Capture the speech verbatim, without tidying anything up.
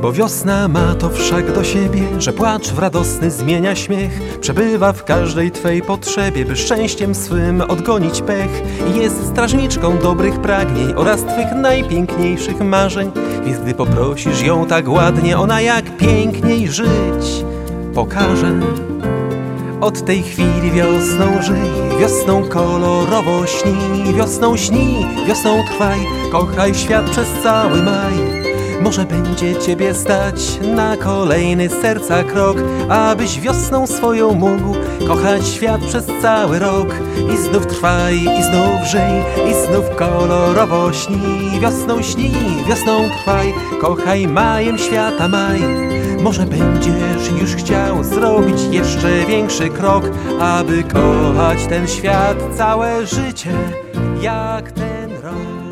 Bo wiosna ma to wszak do siebie, że płacz w radosny zmienia śmiech. Przebywa w każdej twej potrzebie, by szczęściem swym odgonić pech. I jest strażniczką dobrych pragnień oraz twych najpiękniejszych marzeń. Więc gdy poprosisz ją tak ładnie, ona jak piękniej żyć pokaże. Od tej chwili wiosną żyj, wiosną kolorowo śnij, wiosną śnij, wiosną trwaj, kochaj świat przez cały maj. Może będzie ciebie stać na kolejny serca krok, abyś wiosną swoją mógł kochać świat przez cały rok. I znów trwaj, i znów żyj, i znów kolorowo śnij, wiosną śnij, wiosną trwaj, kochaj majem świata maj. Może będziesz już chciał zrobić jeszcze większy krok, aby kochać ten świat całe życie jak ten rok.